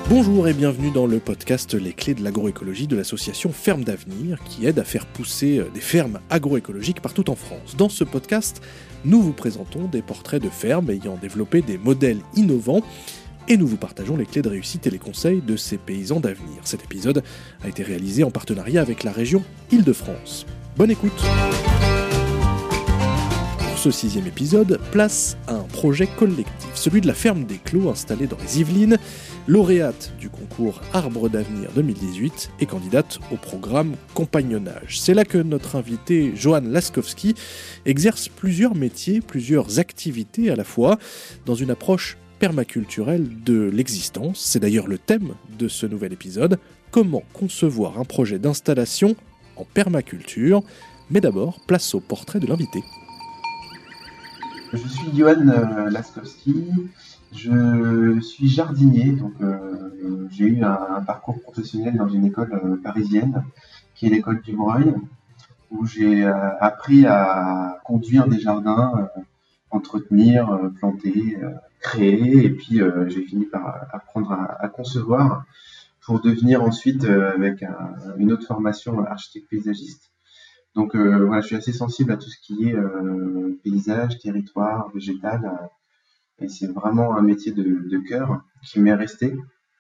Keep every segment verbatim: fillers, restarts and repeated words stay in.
Bonjour et bienvenue dans le podcast Les clés de l'agroécologie de l'association Fermes d'Avenir qui aide à faire pousser des fermes agroécologiques partout en France. Dans ce podcast, nous vous présentons des portraits de fermes ayant développé des modèles innovants et nous vous partageons les clés de réussite et les conseils de ces paysans d'avenir. Cet épisode a été réalisé en partenariat avec la région Île-de-France. Bonne écoute! Pour ce sixième épisode, place à un projet collectif, celui de la ferme des Clos installée dans les Yvelines, lauréate du concours Arbre d'avenir deux mille dix-huit et candidate au programme Compagnonnage. C'est là que notre invité Johan Laskowski exerce plusieurs métiers, plusieurs activités à la fois, dans une approche permaculturelle de l'existence. C'est d'ailleurs le thème de ce nouvel épisode, comment concevoir un projet d'installation en permaculture. Mais d'abord, place au portrait de l'invité. Je suis Johan euh, Laskowski, je suis jardinier, donc euh, j'ai eu un, un parcours professionnel dans une école euh, parisienne, qui est l'école du Breuil, où j'ai euh, appris à conduire des jardins, euh, entretenir, euh, planter, euh, créer, et puis euh, j'ai fini par apprendre à, à concevoir, pour devenir ensuite, euh, avec un, une autre formation, architecte paysagiste. Donc euh, voilà, je suis assez sensible à tout ce qui est euh, paysage, territoire, végétal, euh, et c'est vraiment un métier de, de cœur qui m'est resté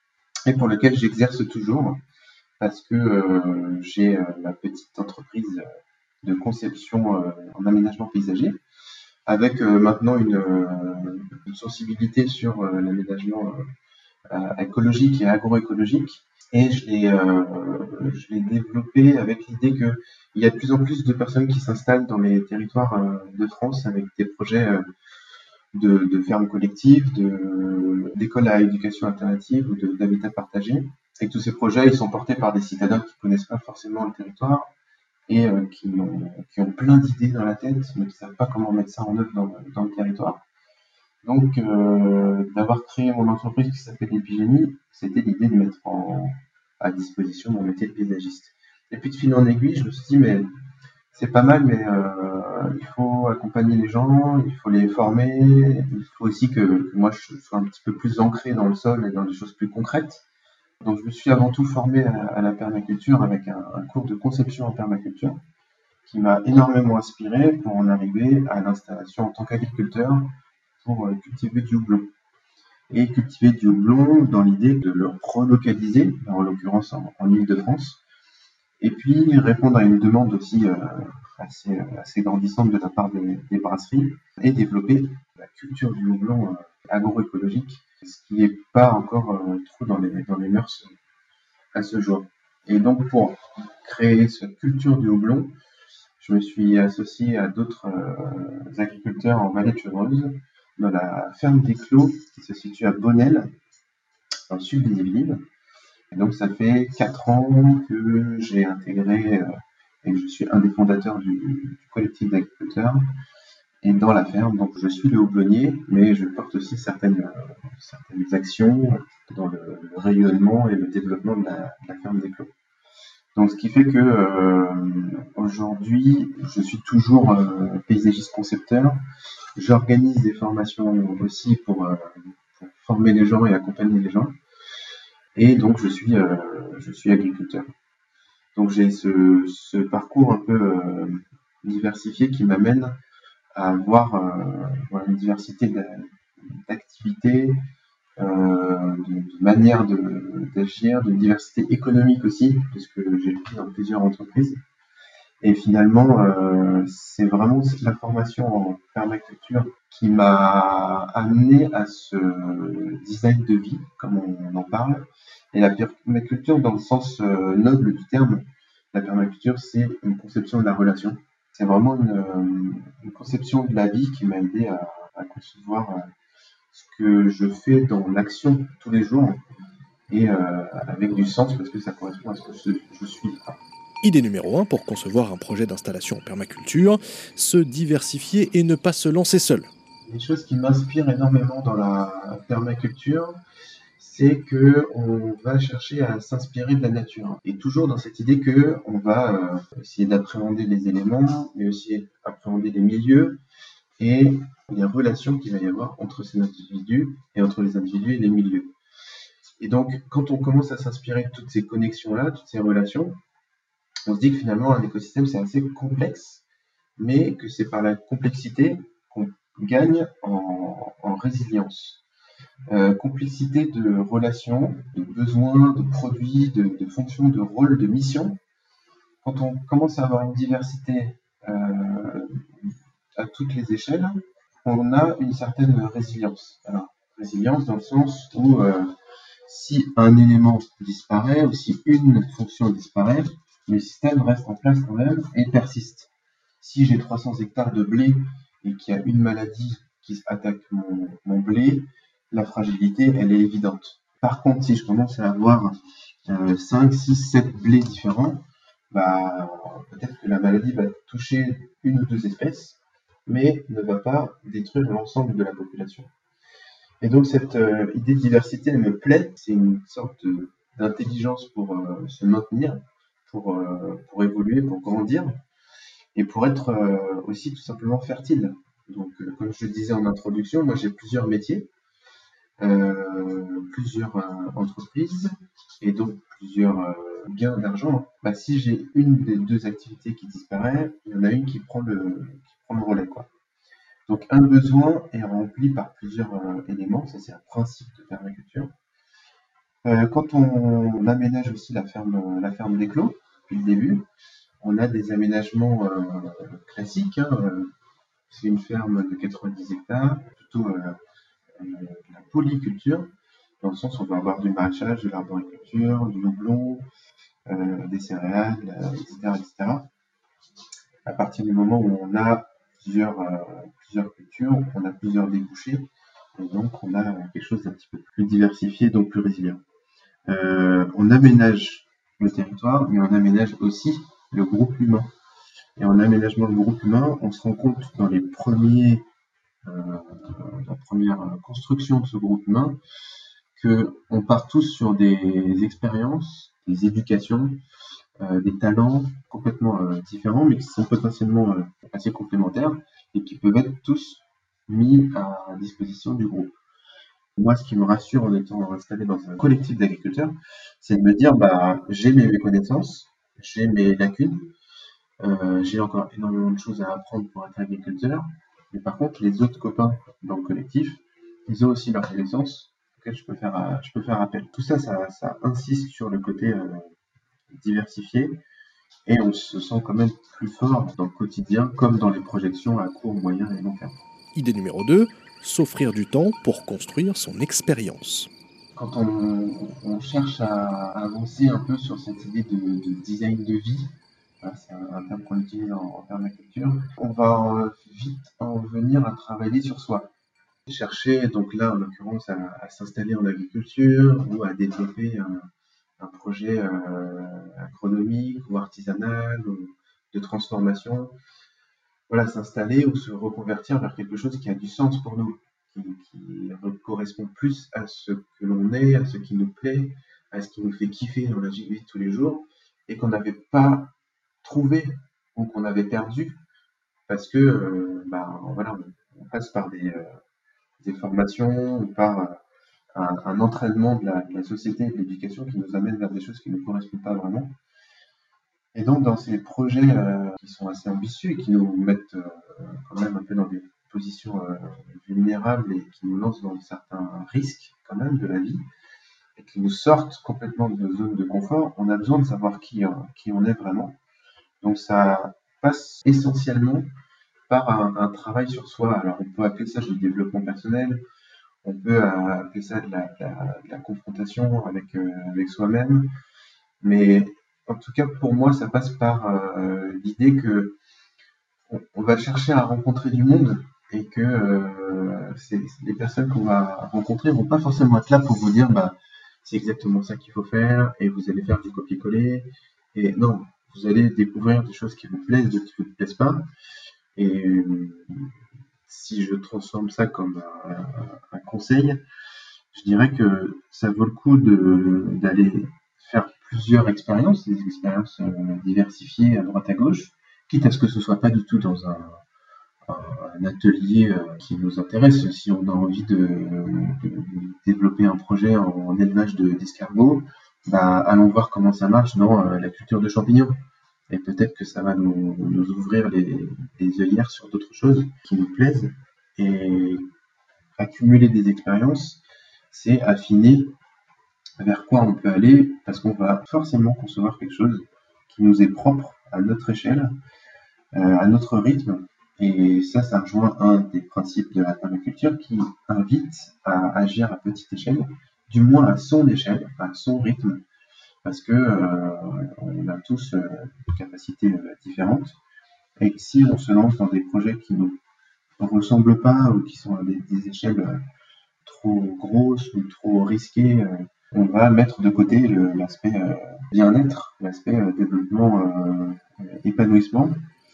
et pour lequel j'exerce toujours parce que euh, j'ai euh, ma petite entreprise de conception euh, en aménagement paysager avec euh, maintenant une, euh, une sensibilité sur euh, l'aménagement euh, écologique et agroécologique. Et je l'ai, euh, je l'ai développé avec l'idée qu'il y a de plus en plus de personnes qui s'installent dans les territoires euh, de France avec des projets euh, de, de fermes collectives, de, d'écoles à éducation alternative ou de, d'habitat partagé. Et que tous ces projets, ils sont portés par des citadins qui ne connaissent pas forcément le territoire et euh, qui, ont, qui ont plein d'idées dans la tête, mais qui ne savent pas comment mettre ça en œuvre dans, dans le territoire. Donc, euh, d'avoir créé mon entreprise qui s'appelle Épigénie, c'était l'idée de mettre en, à disposition mon métier de paysagiste. Et puis de fil en aiguille, je me suis dit, mais c'est pas mal, mais euh, il faut accompagner les gens, il faut les former, il faut aussi que, que moi je sois un petit peu plus ancré dans le sol et dans des choses plus concrètes. Donc je me suis avant tout formé à, à la permaculture avec un, un cours de conception en permaculture qui m'a énormément inspiré pour en arriver à l'installation en tant qu'agriculteur pour cultiver du houblon. Et cultiver du houblon dans l'idée de le relocaliser, en l'occurrence en, en Île-de-France, et puis répondre à une demande aussi euh, assez, assez grandissante de la part des, des brasseries, et développer la culture du houblon euh, agroécologique, ce qui n'est pas encore euh, trop dans les, dans les mœurs à ce jour. Et donc pour créer cette culture du houblon, je me suis associé à d'autres euh, agriculteurs en vallée de Chevreuse, dans la ferme des Clos, qui se situe à Bonnel, dans le sud des Yvelines. Et donc ça fait quatre ans que j'ai intégré euh, et que je suis un des fondateurs du, du collectif d'agriculteurs et dans la ferme. Donc je suis le houblonnier, mais je porte aussi certaines, euh, certaines actions dans le, le rayonnement et le développement de la, de la ferme des Clos. Donc, ce qui fait que euh, aujourd'hui, je suis toujours euh, paysagiste concepteur. J'organise des formations aussi pour, euh, pour former les gens et accompagner les gens. Et donc, je suis, euh, je suis agriculteur. Donc, j'ai ce, ce parcours un peu euh, diversifié qui m'amène à avoir euh, une diversité d'activités, Euh, de, de manière de, d'agir, de diversité économique aussi, puisque j'ai été dans plusieurs entreprises. Et finalement, euh, c'est vraiment la formation en permaculture qui m'a amené à ce design de vie, comme on, on en parle. Et la permaculture, dans le sens euh, noble du terme, la permaculture, c'est une conception de la relation. C'est vraiment une, une conception de la vie qui m'a aidé à, à concevoir euh, ce que je fais dans l'action tous les jours et euh, avec du sens parce que ça correspond à ce que je, je suis. Idée numéro un pour concevoir un projet d'installation en permaculture, se diversifier et ne pas se lancer seul. Les choses qui m'inspirent énormément dans la permaculture, c'est qu'on va chercher à s'inspirer de la nature. Et toujours dans cette idée qu'on va euh, essayer d'appréhender les éléments, mais aussi appréhender les milieux, et les relations qu'il va y avoir entre ces individus et entre les individus et les milieux. Et donc, quand on commence à s'inspirer de toutes ces connexions-là, toutes ces relations, on se dit que finalement, un écosystème, c'est assez complexe, mais que c'est par la complexité qu'on gagne en, en résilience. Euh, complexité de relations, de besoins, de produits, de, de fonctions, de rôles, de missions. Quand on commence à avoir une diversité euh, à toutes les échelles, on a une certaine résilience. Alors, résilience dans le sens où euh, si un élément disparaît ou si une fonction disparaît, le système reste en place quand même et persiste. Si j'ai trois cents hectares de blé et qu'il y a une maladie qui attaque mon, mon blé, la fragilité, elle est évidente. Par contre, si je commence à avoir euh, cinq, six, sept blés différents, bah, peut-être que la maladie va toucher une ou deux espèces, mais ne va pas détruire l'ensemble de la population. Et donc cette euh, idée de diversité, elle me plaît. C'est une sorte de, d'intelligence pour euh, se maintenir, pour, euh, pour évoluer, pour grandir, et pour être euh, aussi tout simplement fertile. Donc, euh, comme je le disais en introduction, moi j'ai plusieurs métiers, euh, plusieurs euh, entreprises, et donc plusieurs euh, gains d'argent. Bah, si j'ai une des deux activités qui disparaît, il y en a une qui prend le, qui prend le relais, quoi. Donc un besoin est rempli par plusieurs euh, éléments, ça c'est un principe de permaculture. Euh, quand on, on aménage aussi la ferme, la ferme des clos, depuis le début, on a des aménagements euh, classiques. Hein, euh, c'est une ferme de quatre-vingt-dix hectares, plutôt euh, euh, de la polyculture, dans le sens où on va avoir du maraîchage, de l'arboriculture, du houblon, euh, des céréales, euh, et cetera, et cetera. À partir du moment où on a plusieurs, euh, plusieurs cultures, on a plusieurs débouchés, et donc on a quelque chose d'un petit peu plus diversifié, donc plus résilient. Euh, on aménage le territoire, mais on aménage aussi le groupe humain. Et en aménagement du groupe humain, on se rend compte dans les premiers, euh, la première construction de ce groupe humain, qu'on part tous sur des expériences, des éducations, euh, des talents complètement euh, différents, mais qui sont potentiellement euh, assez complémentaires et qui peuvent être tous mis à disposition du groupe. Moi, ce qui me rassure en étant installé dans un collectif d'agriculteurs, c'est de me dire, bah, j'ai mes connaissances, j'ai mes lacunes, euh, j'ai encore énormément de choses à apprendre pour être agriculteur, mais par contre, les autres copains dans le collectif, ils ont aussi leurs connaissances auxquelles je peux faire, je peux faire appel. Tout ça, ça, ça insiste sur le côté euh, diversifié, et on se sent quand même plus fort dans le quotidien, comme dans les projections à court, moyen et long terme. Idée numéro deux, s'offrir du temps pour construire son expérience. Quand on, on cherche à avancer un peu sur cette idée de, de design de vie, hein, c'est un, un terme qu'on utilise en, en permaculture, on va vite en venir à travailler sur soi. Chercher, donc là en l'occurrence, à, à s'installer en agriculture ou à développer un, un projet euh, agronomique ou artisanal ou de transformation. Voilà, s'installer ou se reconvertir vers quelque chose qui a du sens pour nous, qui, qui correspond plus à ce que l'on est, à ce qui nous plaît, à ce qui nous fait kiffer dans la vie de tous les jours, et qu'on n'avait pas trouvé ou qu'on avait perdu, parce que euh, bah, voilà, on, on passe par des, euh, des formations ou par euh, un, un entraînement de la, de la société et de l'éducation qui nous amène vers des choses qui ne correspondent pas vraiment. Et donc, dans ces projets euh, qui sont assez ambitieux et qui nous mettent euh, quand même un peu dans des positions euh, vulnérables et qui nous lancent dans certains risques quand même de la vie et qui nous sortent complètement de nos zones de confort, on a besoin de savoir qui, euh, qui on est vraiment. Donc, ça passe essentiellement par un, un travail sur soi. Alors, on peut appeler ça du développement personnel, on peut euh, appeler ça de la, de la, de la confrontation avec, euh, avec soi-même, mais en tout cas, pour moi, ça passe par euh, l'idée que on, on va chercher à rencontrer du monde et que euh, c'est, les personnes qu'on va rencontrer vont pas forcément être là pour vous dire bah c'est exactement ça qu'il faut faire et vous allez faire du copier-coller. Et non, vous allez découvrir des choses qui vous plaisent, d'autres qui ne vous plaisent pas. Et euh, si je transforme ça comme un, un conseil, je dirais que ça vaut le coup de, d'aller faire plusieurs expériences, des expériences euh, diversifiées à droite à gauche, quitte à ce que ce soit pas du tout dans un, un atelier euh, qui nous intéresse. Si on a envie de, de développer un projet en élevage de, d'escargots, bah, allons voir comment ça marche dans euh, la culture de champignons. Et peut-être que ça va nous, nous ouvrir les, les œillères sur d'autres choses qui nous plaisent. Et accumuler des expériences, c'est affiner vers quoi on peut aller, parce qu'on va forcément concevoir quelque chose qui nous est propre à notre échelle, euh, à notre rythme. Et ça, ça rejoint un des principes de la permaculture qui invite à agir à petite échelle, du moins à son échelle, à son rythme, parce que euh, on a tous euh, des capacités euh, différentes. Et si on se lance dans des projets qui ne ressemblent pas ou qui sont à des, des échelles euh, trop grosses ou trop risquées, euh, on va mettre de côté le, l'aspect euh, bien-être, l'aspect euh, développement, euh, épanouissement.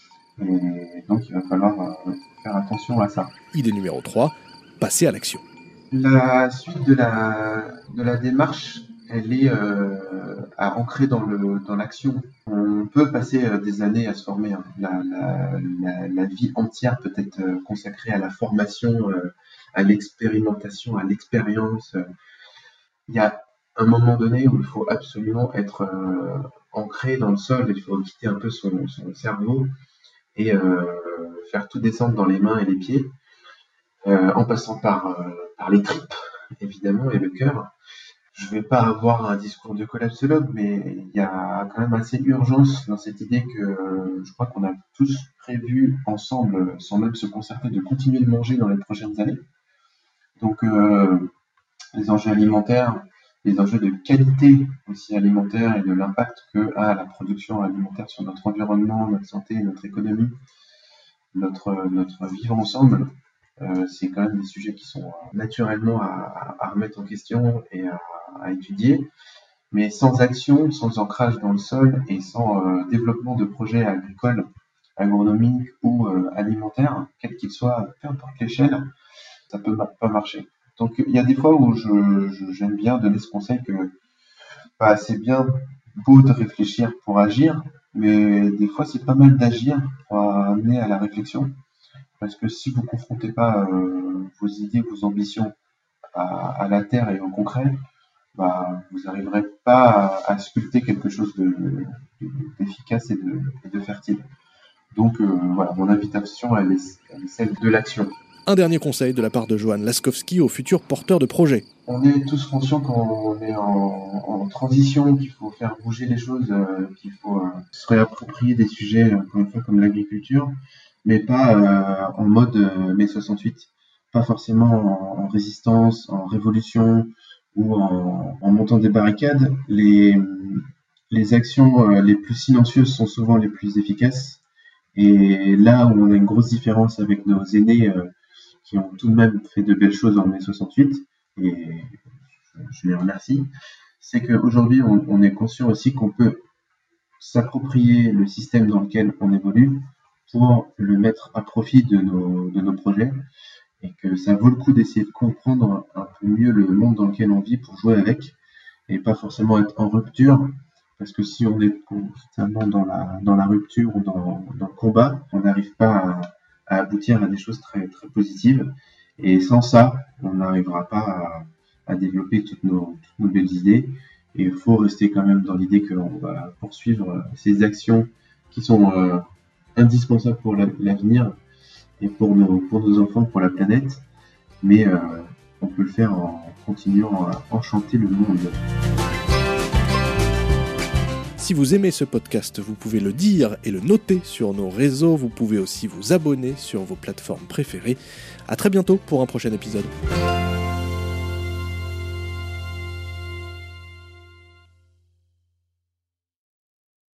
Et donc, il va falloir euh, faire attention à ça. Idée numéro trois, passer à l'action. La suite de la, de la démarche, elle est euh, à ancrer dans, le, dans l'action. On peut passer euh, des années à se former. Hein. La, la, la, la vie entière peut être euh, consacrée à la formation, euh, à l'expérimentation, à l'expérience. Il y a un moment donné où il faut absolument être euh, ancré dans le sol. Il faut quitter un peu son, son cerveau et euh, faire tout descendre dans les mains et les pieds, euh, en passant par, euh, par les tripes, évidemment, et le cœur. Je ne vais pas avoir un discours de collapsologue, mais il y a quand même assez urgence dans cette idée que euh, je crois qu'on a tous prévu ensemble, sans même se concerter, de continuer de manger dans les prochaines années. Donc, euh, les enjeux alimentaires, les enjeux de qualité aussi alimentaire et de l'impact que a la production alimentaire sur notre environnement, notre santé, notre économie, notre, notre vivre ensemble, euh, c'est quand même des sujets qui sont naturellement à, à remettre en question et à, à étudier. Mais sans action, sans ancrage dans le sol et sans euh, développement de projets agricoles, agronomiques ou euh, alimentaires, quels qu'ils soient, peu importe l'échelle, ça peut pas marcher. Donc il y a des fois où je, je, j'aime bien donner ce conseil que bah, c'est bien beau de réfléchir pour agir, mais des fois c'est pas mal d'agir pour amener à la réflexion. Parce que si vous ne confrontez pas euh, vos idées, vos ambitions à, à la terre et au concret, bah, vous n'arriverez pas à, à sculpter quelque chose de, de, d'efficace et de, et de fertile. Donc euh, voilà, mon invitation elle est, elle est celle de l'action. Un dernier conseil de la part de Johan Laskowski aux futurs porteurs de projets. On est tous conscients qu'on est en, en transition, qu'il faut faire bouger les choses, euh, qu'il faut euh, se réapproprier des sujets encore une fois comme l'agriculture, mais pas euh, en mode euh, mai soixante-huit, pas forcément en, en résistance, en révolution ou en, en montant des barricades. Les, les actions euh, les plus silencieuses sont souvent les plus efficaces. Et là où on a une grosse différence avec nos aînés euh, qui ont tout de même fait de belles choses en mai soixante-huit, et je les remercie, c'est qu'aujourd'hui on, on est conscient aussi qu'on peut s'approprier le système dans lequel on évolue pour le mettre à profit de nos, de nos projets, et que ça vaut le coup d'essayer de comprendre un peu mieux le monde dans lequel on vit pour jouer avec, et pas forcément être en rupture, parce que si on est constamment dans la, dans la rupture ou dans, dans le combat, on n'arrive pas à, à aboutir à des choses très, très positives, et sans ça, on n'arrivera pas à, à développer toutes nos, toutes nos belles idées, et il faut rester quand même dans l'idée qu'on va poursuivre ces actions qui sont euh, indispensables pour la, l'avenir, et pour nos, pour nos enfants, pour la planète, mais euh, on peut le faire en continuant à enchanter le monde. Si vous aimez ce podcast, vous pouvez le dire et le noter sur nos réseaux. Vous pouvez aussi vous abonner sur vos plateformes préférées. À très bientôt pour un prochain épisode.